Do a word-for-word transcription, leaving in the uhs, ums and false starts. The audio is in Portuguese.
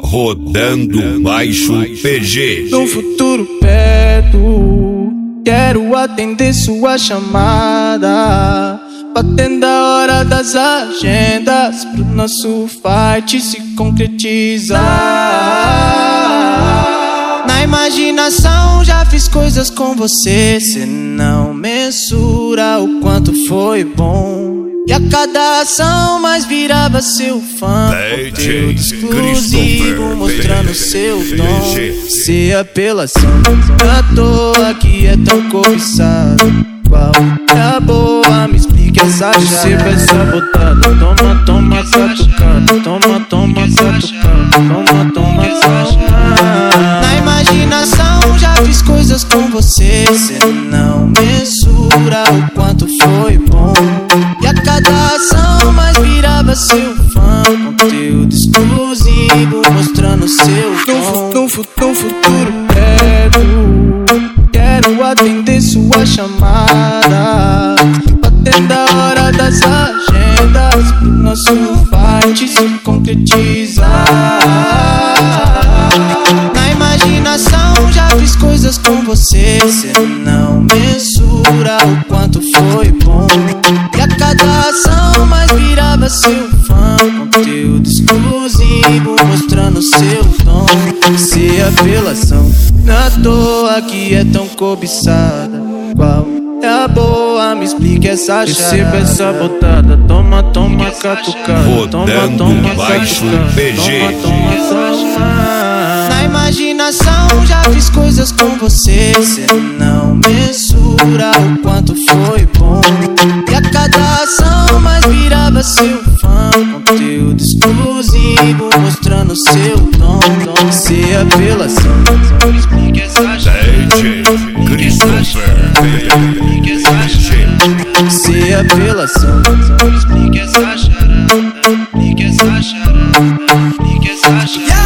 Rodando baixo P G. No futuro perto, quero atender sua chamada, batendo a hora das agendas, pro nosso fight se concretizar. Na imaginação já fiz coisas com você, cê não mensura o quanto foi bom. E a cada ação mais virava seu fã, conteúdo exclusivo mostrando seu dom. Se apelação, à toa que é tão cobiçado, qual é a boa? Me explique essa chave. Você vai sabotada, toma, toma, catucada, toma, toma, catucada, toma, toma, catucada. Na imaginação já fiz coisas com você, cê não mensura o quanto foi bom. E a cada ação mais virava seu fã, conteúdo exclusivo mostrando seu dom. No, no, no futuro perto, quero atender sua chamada, batendo a hora das agendas, pro nosso fight se concretizar. Na imaginação já fiz coisas com você, cê não mensura o quanto foi bom. E a cada ação mais virava seu fã, conteúdo exclusivo mostrando seu dom. Se apelação, na toa que é tão cobiçada, qual é a boa? Me explique essa chave. Receba essa botada, toma, toma, catucada, Rodando toma, toma, baixo P G. toma, toma, toma. Na imaginação já fiz coisas com você, cê não mensura o quanto foi bom. E a cada ação mais virava seu fã, conteúdo exclusivo mostrando seu dom. Se apelação, me explique essa chave. Se apelação, me explique essa charada, explique essa charada, explique essa charada.